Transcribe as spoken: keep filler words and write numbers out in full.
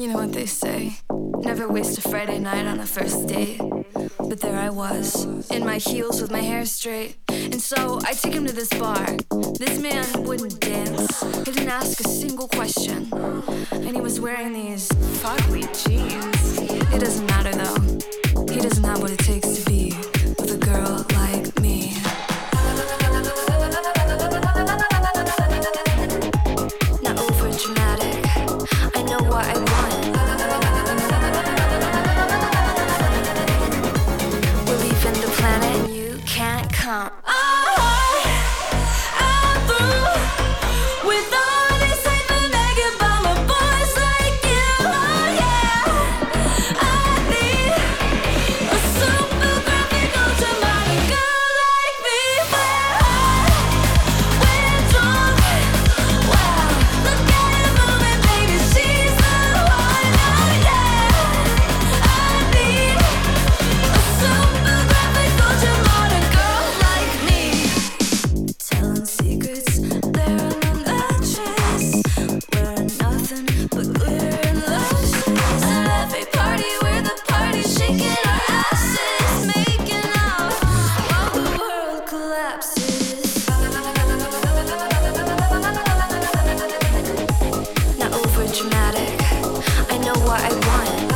You know what they say, never waste a Friday night on a first date. But there I was, in my heels with my hair straight. And so I took him to this bar. This man wouldn't dance, he didn't ask a single question. And he was wearing these fugly jeans. It doesn't matter though, he doesn't have what it takes to be with a girl like me. Not over dramatic, I know what I want. We're leaving the planet and you can't come. Not over dramatic, I know what I want.